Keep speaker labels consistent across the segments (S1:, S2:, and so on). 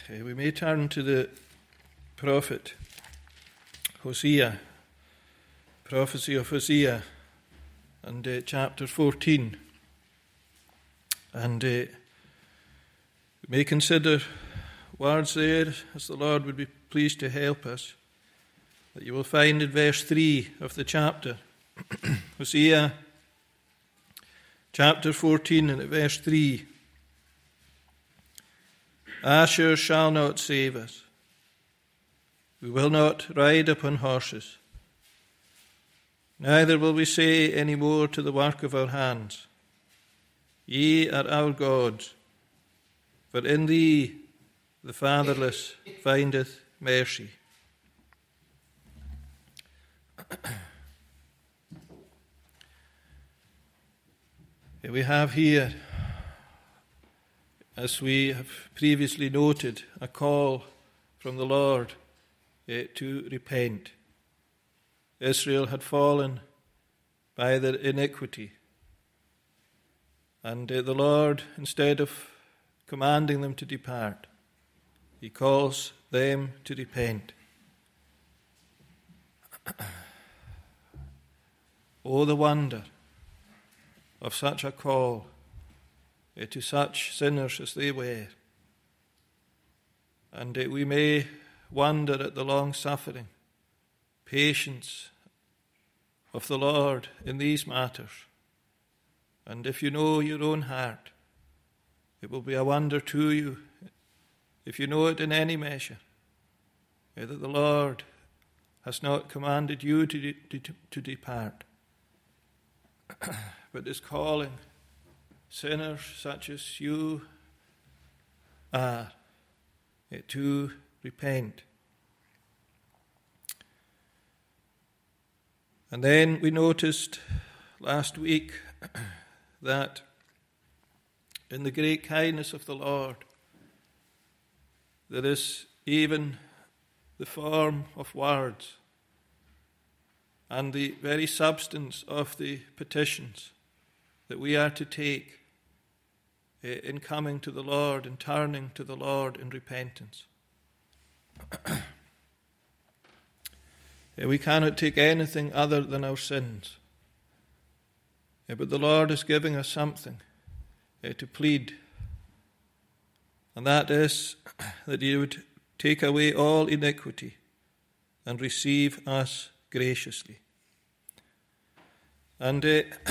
S1: We may turn to the prophet Hosea, prophecy of Hosea, and chapter 14. And we may consider words there, as the Lord would be pleased to help us, that you will find in verse 3 of the chapter. Hosea chapter 14 and at verse 3. Asher shall not save us. We will not ride upon horses. Neither will we say any more to the work of our hands, Ye are our gods, for in thee the fatherless findeth mercy. We have here, as we have previously noted, a call from the Lord to repent. Israel had fallen by their iniquity, and the Lord, instead of commanding them to depart, he calls them to repent. Oh, the wonder of such a call to such sinners as they were. And we may wonder at the long-suffering patience of the Lord in these matters. And if you know your own heart, it will be a wonder to you, if you know it in any measure, that the Lord has not commanded you to depart, but is calling sinners such as you are to repent. And then we noticed last week that in the great kindness of the Lord, there is even the form of words and the very substance of the petitions that we are to take in coming to the Lord and turning to the Lord in repentance. We cannot take anything other than our sins. But the Lord is giving us something to plead, and that is that He would take away all iniquity and receive us graciously. And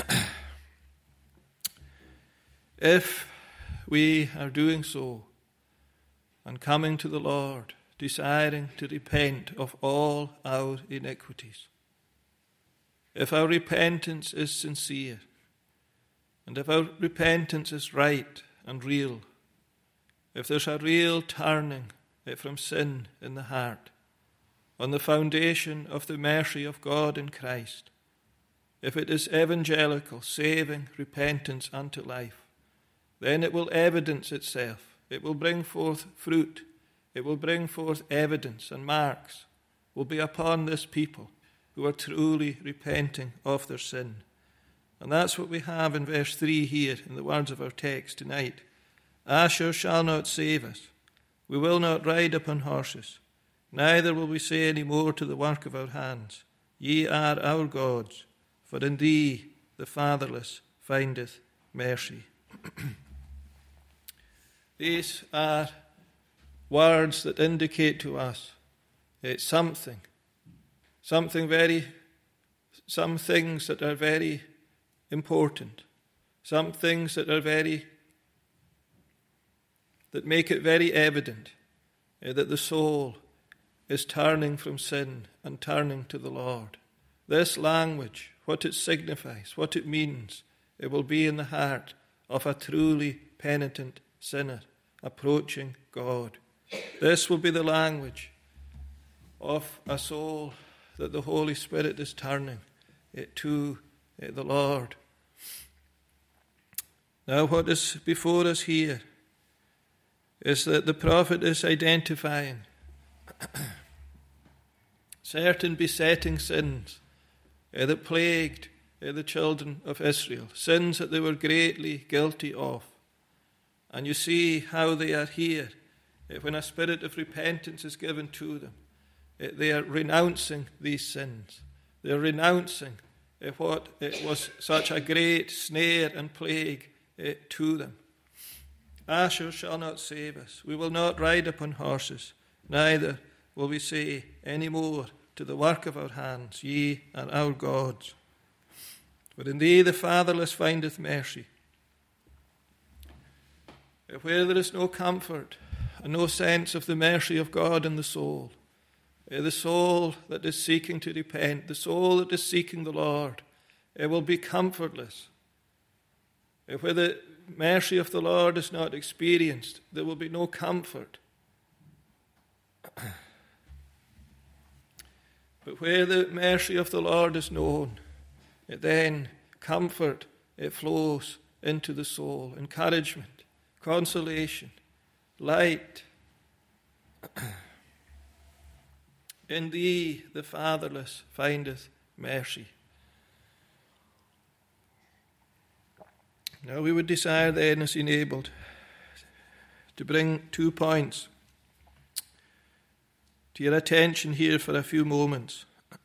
S1: if we are doing so and coming to the Lord, desiring to repent of all our iniquities, if our repentance is sincere, and if our repentance is right and real, if there's a real turning from sin in the heart, on the foundation of the mercy of God in Christ, if it is evangelical, saving repentance unto life, then it will evidence itself. It will bring forth fruit. It will bring forth evidence, and marks will be upon this people who are truly repenting of their sin. And that's what we have in verse 3 here in the words of our text tonight. Asher shall not save us. We will not ride upon horses. Neither will we say any more to the work of our hands, Ye are our gods, for in thee the fatherless findeth mercy. These are words that indicate to us some things that are very important, some things that make it very evident that the soul is turning from sin and turning to the Lord. This language, what it signifies, what it means, it will be in the heart of a truly penitent sinner approaching God. This will be the language of a soul that the Holy Spirit is turning to the Lord. Now, what is before us here is that the prophet is identifying certain besetting sins that plagued the children of Israel, sins that they were greatly guilty of. And you see how they are here when a spirit of repentance is given to them, they are renouncing these sins. They are renouncing what it was such a great snare and plague to them. Asshur shall not save us. We will not ride upon horses, neither will we say any more to the work of our hands, ye are our gods. For in thee the fatherless findeth mercy. Where there is no comfort and no sense of the mercy of God in the soul that is seeking to repent, the soul that is seeking the Lord, it will be comfortless. Where the mercy of the Lord is not experienced, there will be no comfort. But where the mercy of the Lord is known, then comfort, it flows into the soul, encouragement, consolation, light. In thee the fatherless findeth mercy. Now we would desire then, as enabled, to bring 2 points to your attention here for a few moments.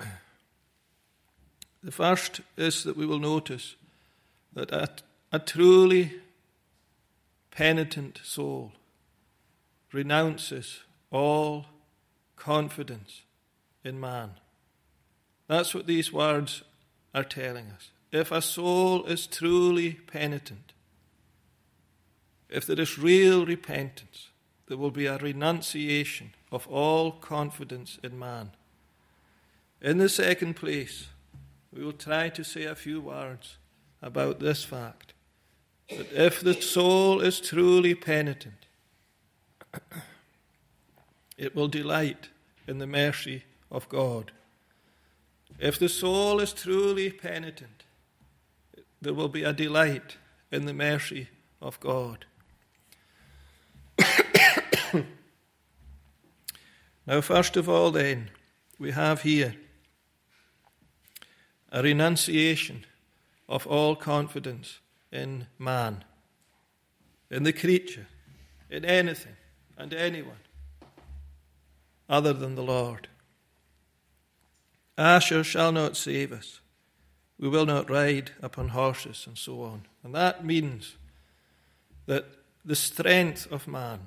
S1: The first is that we will notice that a truly penitent soul renounces all confidence in man. That's what these words are telling us. If a soul is truly penitent, if there is real repentance, there will be a renunciation of all confidence in man. In the second place, we will try to say a few words about this fact, that if the soul is truly penitent, it will delight in the mercy of God. If the soul is truly penitent, there will be a delight in the mercy of God. Now, first of all, then, we have here a renunciation of all confidence in man, in the creature, in anything and anyone other than the Lord. Asshur shall not save us. We will not ride upon horses, and so on. And that means that the strength of man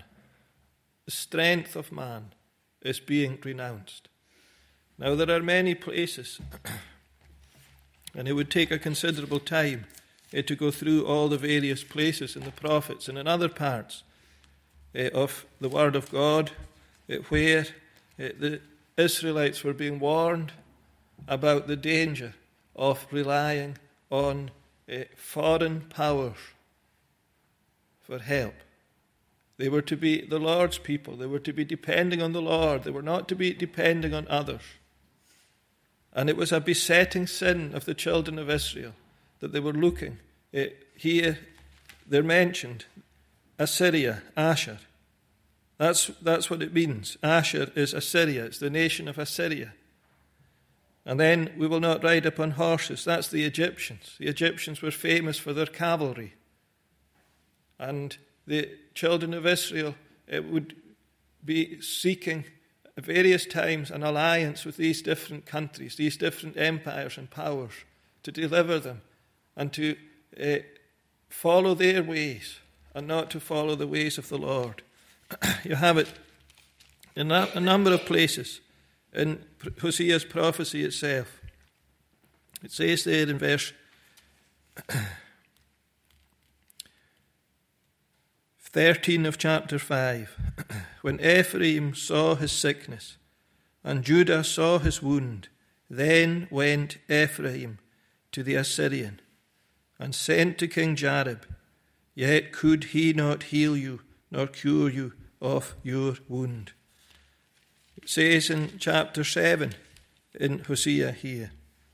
S1: is being renounced. Now, there are many places, and it would take a considerable time to go through all the various places in the prophets and in other parts of the Word of God where the Israelites were being warned about the danger of relying on foreign powers for help. They were to be the Lord's people. They were to be depending on the Lord. They were not to be depending on others. And it was a besetting sin of the children of Israel that they were looking. Here they're mentioned Assyria, Asshur. That's what it means. Asshur is Assyria. It's the nation of Assyria. And then we will not ride upon horses. That's the Egyptians. The Egyptians were famous for their cavalry. And the children of Israel would be seeking at various times an alliance with these different countries, these different empires and powers, to deliver them and to follow their ways and not to follow the ways of the Lord. You have it in a number of places in Hosea's prophecy itself. It says there in verse 13 of chapter 5, when Ephraim saw his sickness and Judah saw his wound, then went Ephraim to the Assyrian and sent to King Jareb, yet could he not heal you nor cure you of your wound. It says in chapter 7 in Hosea here,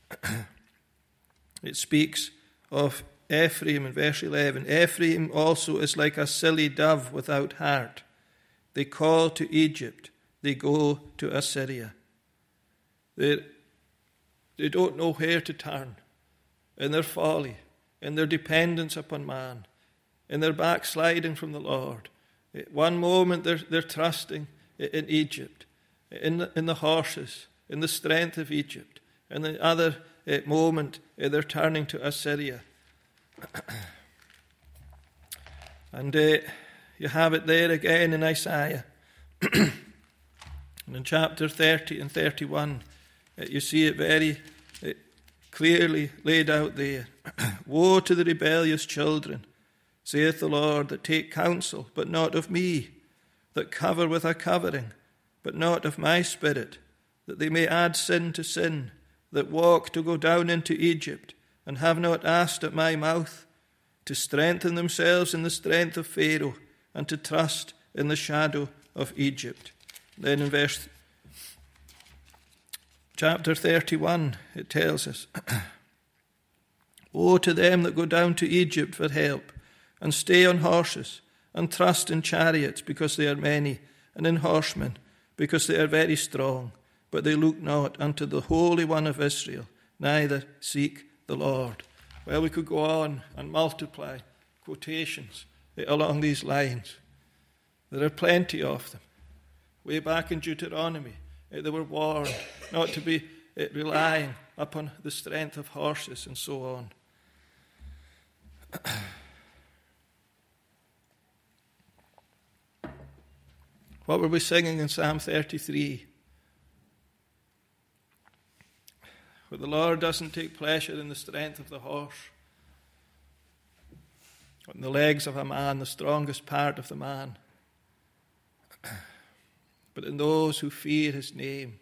S1: it speaks of Ephraim in verse 11. Ephraim also is like a silly dove without heart. They call to Egypt, they go to Assyria. They don't know where to turn in their folly, in their dependence upon man, in their backsliding from the Lord. One moment they're trusting in Egypt, in the horses, in the strength of Egypt. And the other moment they're turning to Assyria. And you have it there again in Isaiah. And in chapter 30 and 31, you see it very clearly laid out there. Woe to the rebellious children, saith the Lord, that take counsel, but not of me, that cover with a covering, but not of my spirit, that they may add sin to sin, that walk to go down into Egypt, and have not asked at my mouth, to strengthen themselves in the strength of Pharaoh, and to trust in the shadow of Egypt. Then in chapter 31, it tells us, Woe to them that go down to Egypt for help, and stay on horses, and trust in chariots, because they are many, and in horsemen, because they are very strong, but they look not unto the Holy One of Israel, neither seek the Lord. Well, we could go on and multiply quotations along these lines. There are plenty of them. Way back in Deuteronomy, they were warned not to be relying upon the strength of horses and so on. What were we singing in Psalm 33? For the Lord doesn't take pleasure in the strength of the horse, in the legs of a man, the strongest part of the man, but in those who fear his name.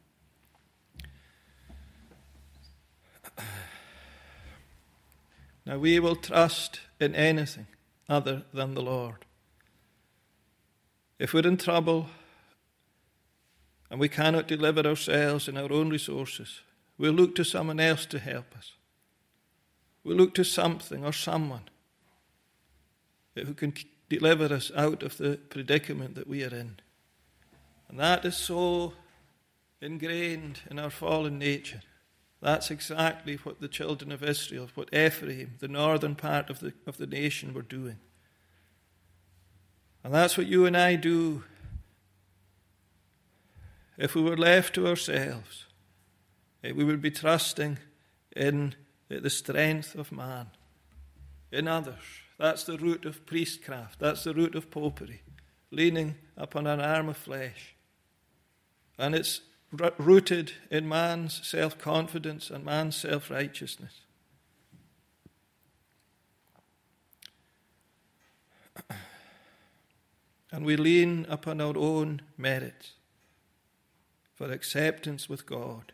S1: Now we will trust in anything other than the Lord. If we're in trouble and we cannot deliver ourselves in our own resources, we'll look to someone else to help us. We'll look to something or someone who can deliver us out of the predicament that we are in. And that is so ingrained in our fallen nature. That's exactly what the children of Israel, what Ephraim, the northern part of the nation, were doing. And that's what you and I do if we were left to ourselves. We would be trusting in the strength of man, in others. That's the root of priestcraft. That's the root of popery, leaning upon an arm of flesh. And it's rooted in man's self-confidence and man's self-righteousness. And we lean upon our own merits for acceptance with God.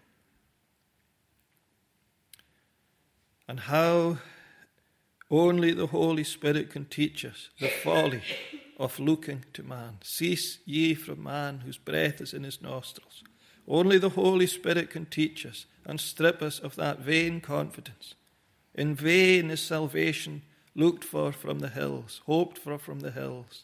S1: And how only the Holy Spirit can teach us the folly of looking to man. Cease ye from man whose breath is in his nostrils. Only the Holy Spirit can teach us and strip us of that vain confidence. In vain is salvation looked for from the hills, hoped for from the hills.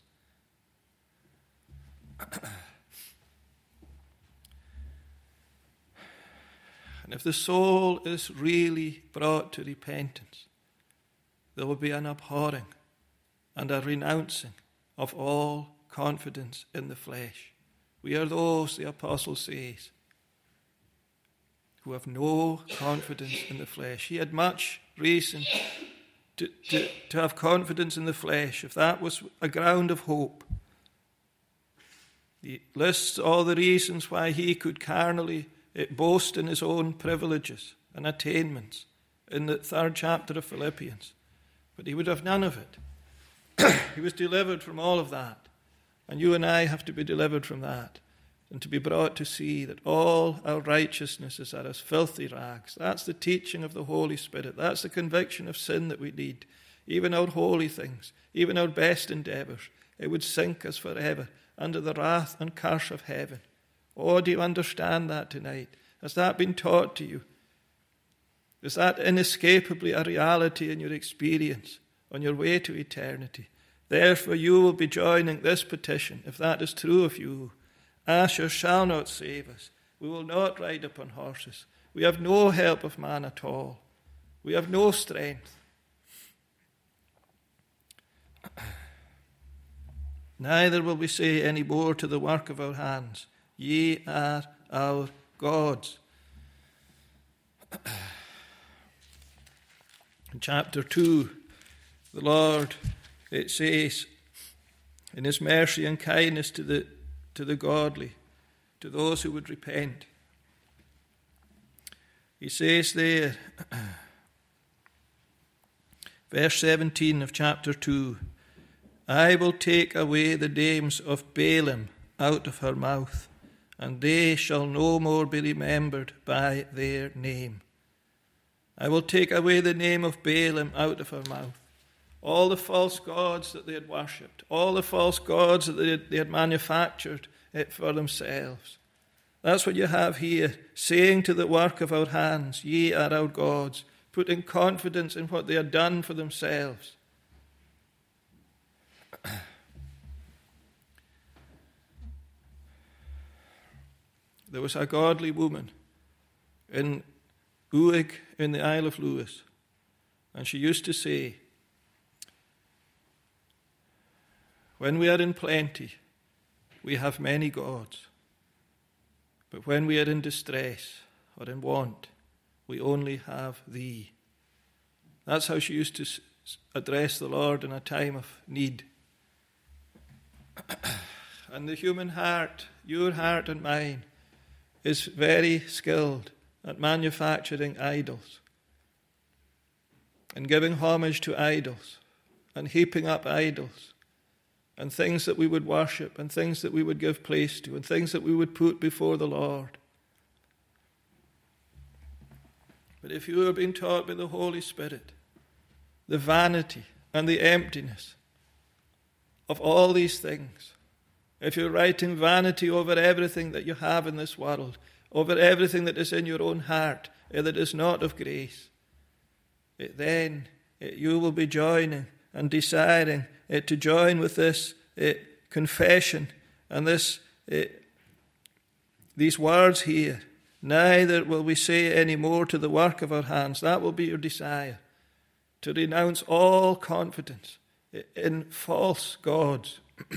S1: And if the soul is really brought to repentance, there will be an abhorring and a renouncing of all confidence in the flesh. We are those, the apostle says, who have no confidence in the flesh. He had much reason to have confidence in the flesh, if that was a ground of hope. He lists all the reasons why he could carnally boast in his own privileges and attainments in the 3rd chapter of Philippians. But he would have none of it. He was delivered from all of that. And you and I have to be delivered from that and to be brought to see that all our righteousnesses are as filthy rags. That's the teaching of the Holy Spirit. That's the conviction of sin that we need. Even our holy things, even our best endeavors, it would sink us forever under the wrath and curse of heaven. Oh, do you understand that tonight? Has that been taught to you? Is that inescapably a reality in your experience on your way to eternity? Therefore you will be joining this petition, if that is true of you. Asher shall not save us. We will not ride upon horses. We have no help of man at all. We have no strength. Neither will we say any more to the work of our hands, ye are our gods. In chapter 2, the Lord, it says, in his mercy and kindness to the godly, to those who would repent, he says there, verse 17 of chapter 2, I will take away the names of Baalim out of her mouth, and they shall no more be remembered by their name. I will take away the name of Baalim out of her mouth. All the false gods that they had worshipped, all the false gods that they had manufactured it for themselves. That's what you have here, saying to the work of our hands, ye are our gods, putting confidence in what they had done for themselves. There was a godly woman in Uig in the Isle of Lewis, and she used to say, when we are in plenty, we have many gods, but when we are in distress or in want, we only have thee. That's how she used to address the Lord in a time of need. And the human heart, your heart and mine, is very skilled at manufacturing idols and giving homage to idols and heaping up idols and things that we would worship and things that we would give place to and things that we would put before the Lord. But if you are being taught by the Holy Spirit the vanity and the emptiness of all these things, if you're writing vanity over everything that you have in this world, over everything that is in your own heart, that is not of grace, then you will be joining and desiring to join with this confession and these words here. Neither will we say any more to the work of our hands. That will be your desire, to renounce all confidence in false gods.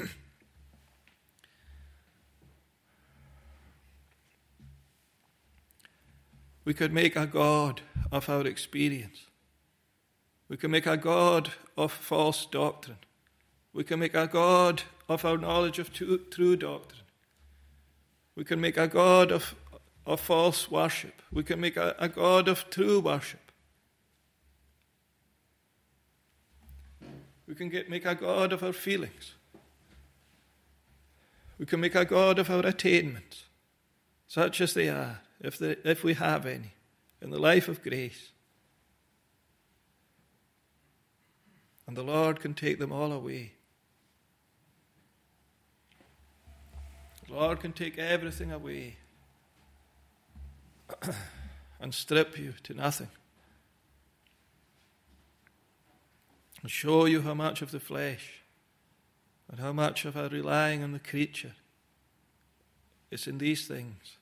S1: We could make a god of our experience. We can make a god of false doctrine. We can make a god of our knowledge of true doctrine. We can make a god of false worship. We can make a god of true worship. We can make a god of our feelings. We can make a god of our attainments, such as they are, if we have any, in the life of grace. And the Lord can take them all away. The Lord can take everything away and strip you to nothing and show you how much of the flesh and how much of our relying on the creature is in these things.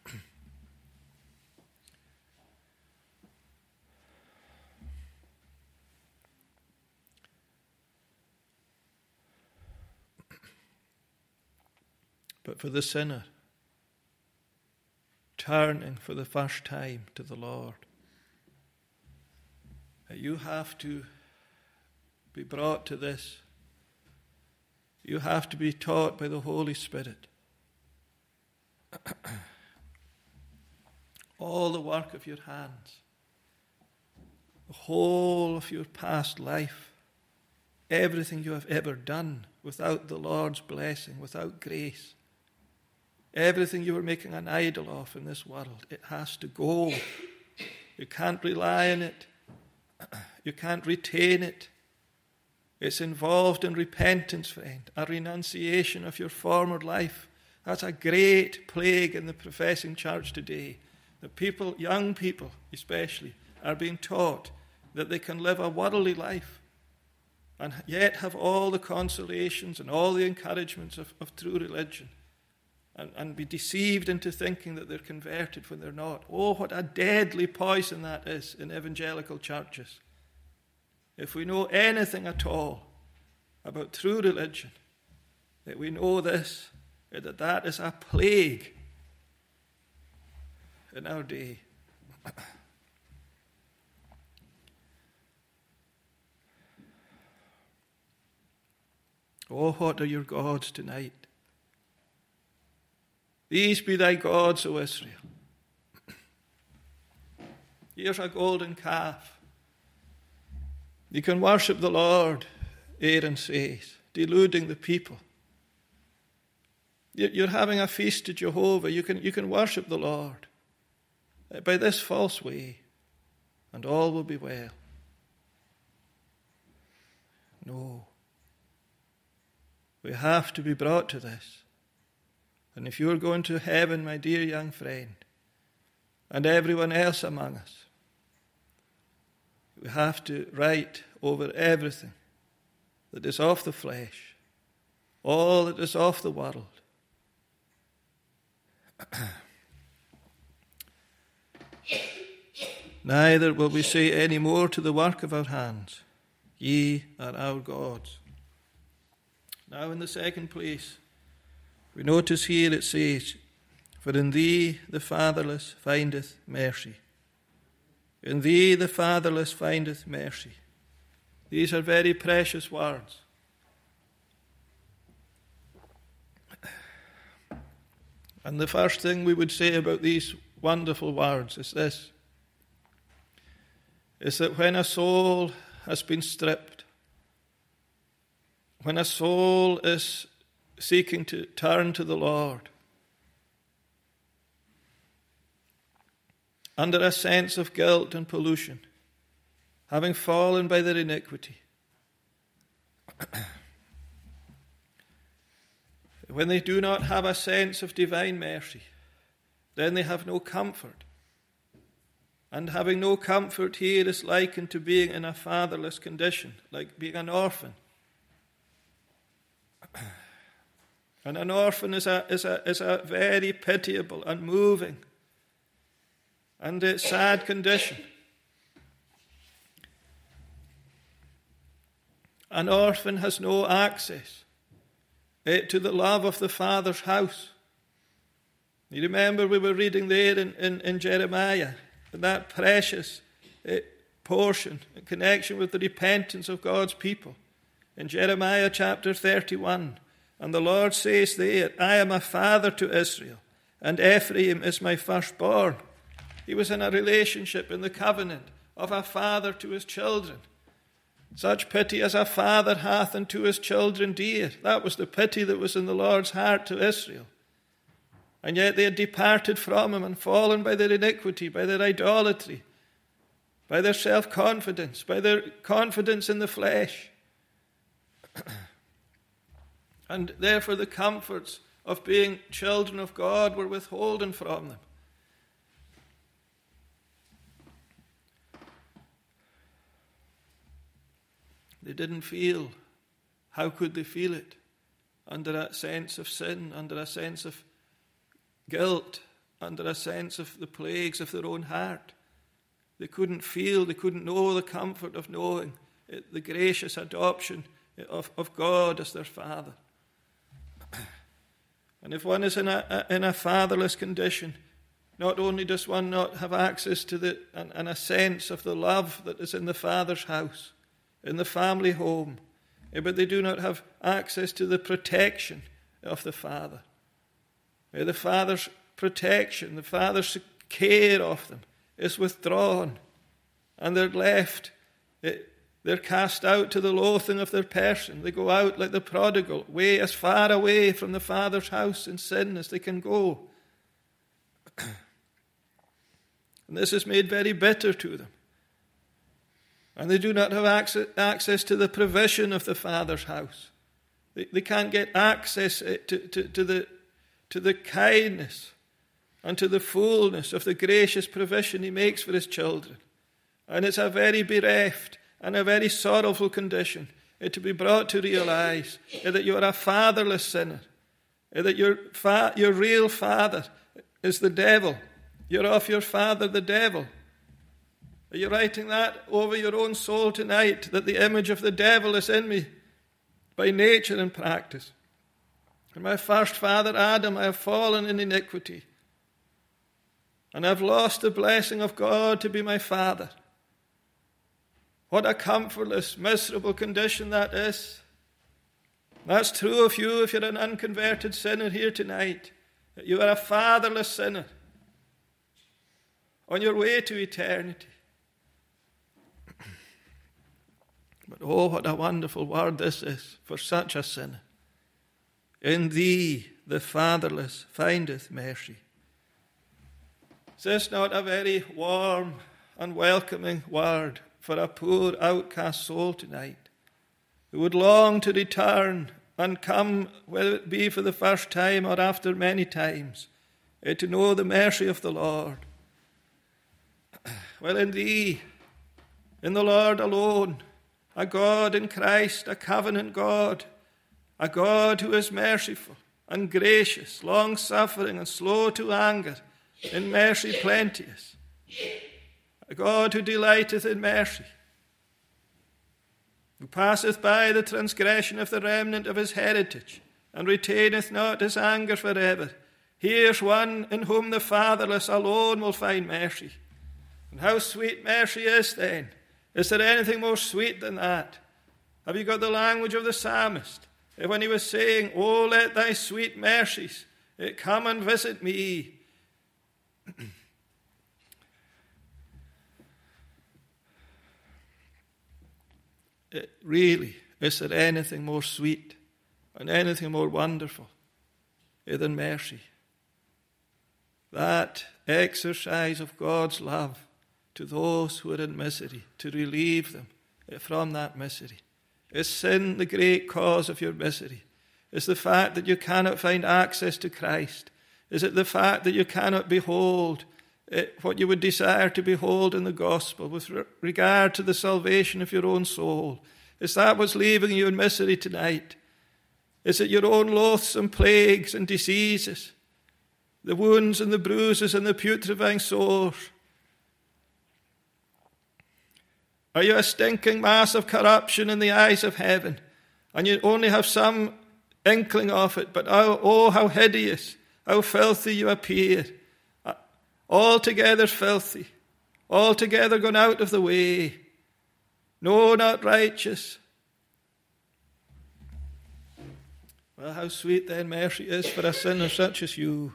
S1: But for the sinner, turning for the first time to the Lord, you have to be brought to this. You have to be taught by the Holy Spirit. All the work of your hands, the whole of your past life, everything you have ever done without the Lord's blessing, without grace, everything you were making an idol of in this world, it has to go. You can't rely on it. You can't retain it. It's involved in repentance, friend, a renunciation of your former life. That's a great plague in the professing church today. The people, young people especially, are being taught that they can live a worldly life and yet have all the consolations and all the encouragements of true religion. And be deceived into thinking that they're converted when they're not. Oh, what a deadly poison that is in evangelical churches. If we know anything at all about true religion, that we know this, that is a plague in our day. Oh, what are your gods tonight? These be thy gods, O Israel. Here's a golden calf. You can worship the Lord, Aaron says, deluding the people. You're having a feast to Jehovah. You can worship the Lord by this false way, and all will be well. No. We have to be brought to this. And if you're going to heaven, my dear young friend, and everyone else among us, we have to write over everything that is of the flesh, all that is of the world. Neither will we say any more to the work of our hands, ye are our gods. Now in the second place, we notice here it says, for in thee the fatherless findeth mercy. In thee the fatherless findeth mercy. These are very precious words. And the first thing we would say about these wonderful words is this, is that when a soul has been stripped, when a soul is seeking to turn to the Lord, under a sense of guilt and pollution, having fallen by their iniquity, when they do not have a sense of divine mercy, then they have no comfort. And having no comfort here is likened to being in a fatherless condition, like being an orphan. And an orphan is a very pitiable and moving and a sad condition. An orphan has no access to the love of the Father's house. You remember we were reading there in Jeremiah, that precious portion in connection with the repentance of God's people. In Jeremiah chapter 31, and the Lord says there, I am a father to Israel, and Ephraim is my firstborn. He was in a relationship in the covenant of a father to his children. Such pity as a father hath unto his children dear. That was the pity that was in the Lord's heart to Israel. And yet they had departed from him and fallen by their iniquity, by their idolatry, by their self-confidence, by their confidence in the flesh. And therefore the comforts of being children of God were withholden from them. They didn't feel. How could they feel it? Under a sense of sin, under a sense of guilt, under a sense of the plagues of their own heart. They couldn't feel, they couldn't know the comfort of knowing the gracious adoption of God as their Father. And if one is in a fatherless condition, not only does one not have access to and a sense of the love that is in the Father's house, in the family home, but they do not have access to the protection of the Father. The Father's protection, the Father's care of them is withdrawn, and they're left, they're cast out to the loathing of their person. They go out like the prodigal, as far away from the Father's house in sin as they can go. And this is made very bitter to them. And they do not have access to the provision of the Father's house. They can't get access to the kindness and to the fullness of the gracious provision he makes for his children. And it's a very bereft and a very sorrowful condition to be brought to realize that you are a fatherless sinner, that your real father is the devil. You're of your father, the devil. Are you writing that over your own soul tonight, that the image of the devil is in me by nature and practice? In my first father Adam, I have fallen in iniquity, and I have lost the blessing of God to be my father. What a comfortless, miserable condition that is. That's true of you if you're an unconverted sinner here tonight. That you are a fatherless sinner on your way to eternity. But oh, what a wonderful word this is for such a sinner. In thee the fatherless findeth mercy. Is this not a very warm and welcoming word for a poor outcast soul tonight, who would long to return and come, whether it be for the first time or after many times, to know the mercy of the Lord? Well, in thee, in the Lord alone, a God in Christ, a covenant God, a God who is merciful and gracious, long-suffering and slow to anger, in mercy plenteous, a God who delighteth in mercy, who passeth by the transgression of the remnant of his heritage, and retaineth not his anger forever. Here's one in whom the fatherless alone will find mercy. And how sweet mercy is then. Is there anything more sweet than that? Have you got the language of the psalmist when he was saying, "Oh, let thy sweet mercies come and visit me"? Really, is there anything more sweet and anything more wonderful than mercy? That exercise of God's love to those who are in misery, to relieve them from that misery. Is sin the great cause of your misery? Is the fact that you cannot find access to Christ? Is it the fact that you cannot behold what you would desire to behold in the gospel with regard to the salvation of your own soul? Is that what's leaving you in misery tonight? Is it your own loathsome plagues and diseases, the wounds and the bruises and the putrefying sores? Are you a stinking mass of corruption in the eyes of heaven, and you only have some inkling of it, but oh, how hideous, how filthy you appear, altogether filthy, altogether gone out of the way, no, not righteous? Well, how sweet then mercy is for a sinner such as you.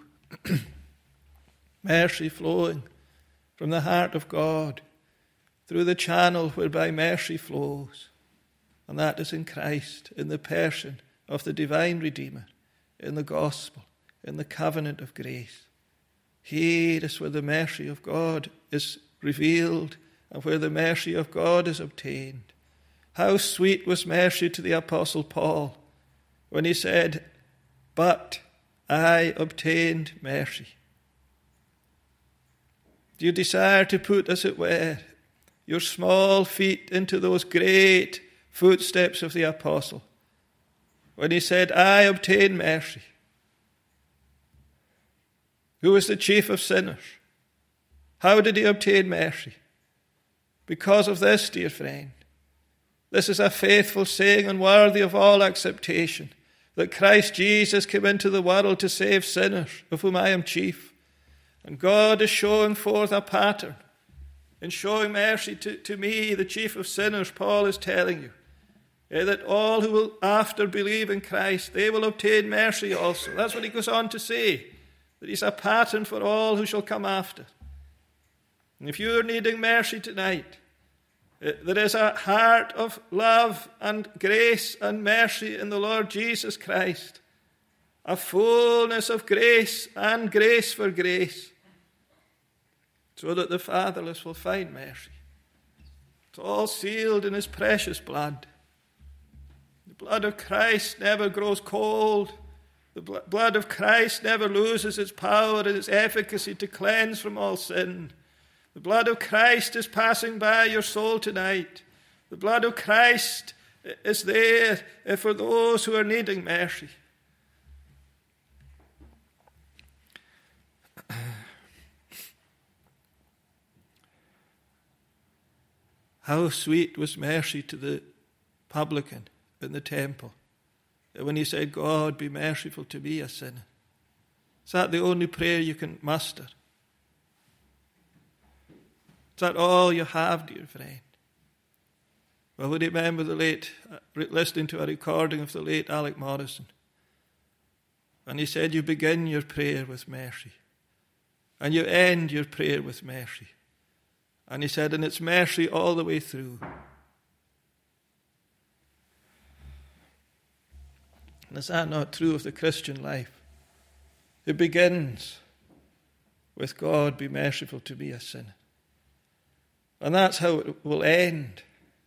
S1: Mercy flowing from the heart of God through the channel whereby mercy flows, and that is in Christ, in the person of the divine Redeemer, in the gospel, in the covenant of grace. Here is where the mercy of God is revealed and where the mercy of God is obtained. How sweet was mercy to the Apostle Paul when he said, "But I obtained mercy." Do you desire to put, as it were, your small feet into those great footsteps of the apostle when he said, "I obtained mercy"? Who was the chief of sinners? How did he obtain mercy? Because of this, dear friend. This is a faithful saying and worthy of all acceptation, that Christ Jesus came into the world to save sinners, of whom I am chief. And God is showing forth a pattern in showing mercy to me, the chief of sinners. Paul is telling you that all who will after believe in Christ, they will obtain mercy also. That's what he goes on to say, that he's a pattern for all who shall come after. And if you're needing mercy tonight, there is a heart of love and grace and mercy in the Lord Jesus Christ, a fullness of grace and grace for grace, so that the fatherless will find mercy. It's all sealed in his precious blood. The blood of Christ never grows cold. The blood of Christ never loses its power and its efficacy to cleanse from all sin. The blood of Christ is passing by your soul tonight. The blood of Christ is there for those who are needing mercy. How sweet was mercy to the publican in the temple when he said, God, be merciful to me, a sinner? Is that the only prayer you can muster? Is that all you have, dear friend? Well, we remember listening to a recording of the late Alec Morrison. And he said, you begin your prayer with mercy. And you end your prayer with mercy. And he said, and it's mercy all the way through. And is that not true of the Christian life? It begins with, God, be merciful to me, a sinner. And that's how it will end.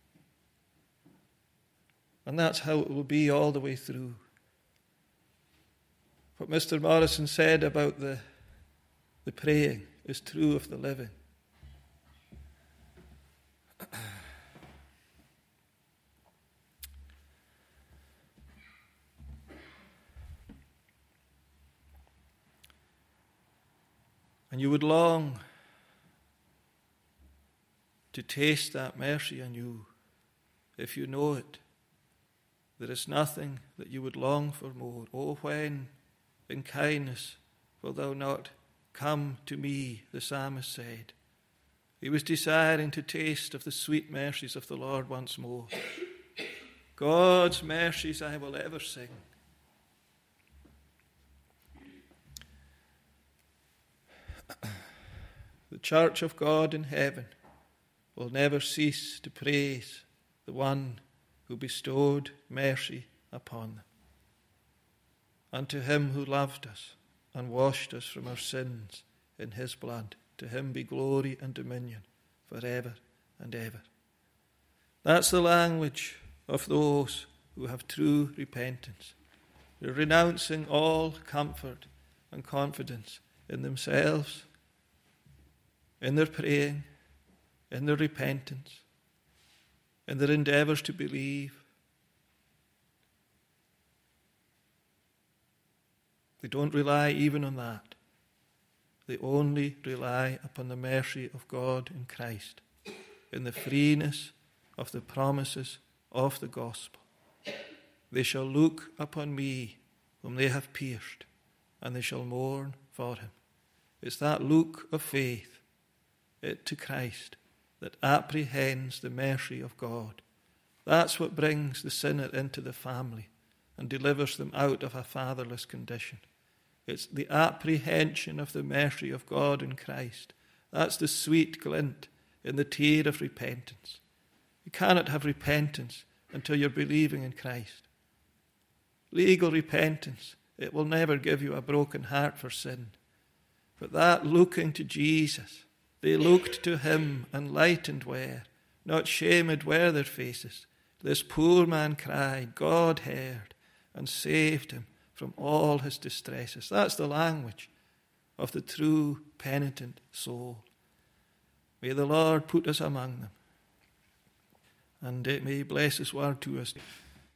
S1: And that's how it will be all the way through. What Mr. Morrison said about the praying is true of the living. And you would long to taste that mercy anew, if you know it. There is nothing that you would long for more. Oh, when in kindness wilt thou not come to me, the psalmist said. He was desiring to taste of the sweet mercies of the Lord once more. God's mercies I will ever sing. The church of God in heaven will never cease to praise the one who bestowed mercy upon them. And to him who loved us and washed us from our sins in his blood, to him be glory and dominion forever and ever. That's the language of those who have true repentance. They're renouncing all comfort and confidence in themselves, in their praying, in their repentance, in their endeavors to believe. They don't rely even on that. They only rely upon the mercy of God in Christ, in the freeness of the promises of the gospel. They shall look upon me whom they have pierced, and they shall mourn for him. It's that look of faith to Christ that apprehends the mercy of God. That's what brings the sinner into the family and delivers them out of a fatherless condition. It's the apprehension of the mercy of God in Christ. That's the sweet glint in the tear of repentance. You cannot have repentance until you're believing in Christ. Legal repentance, it will never give you a broken heart for sin. But that looking to Jesus, they looked to him and lightened were, not shamed were their faces. This poor man cried, God heard and saved him from all his distresses. That's the language of the true penitent soul. May the Lord put us among them, and may he bless his word to us.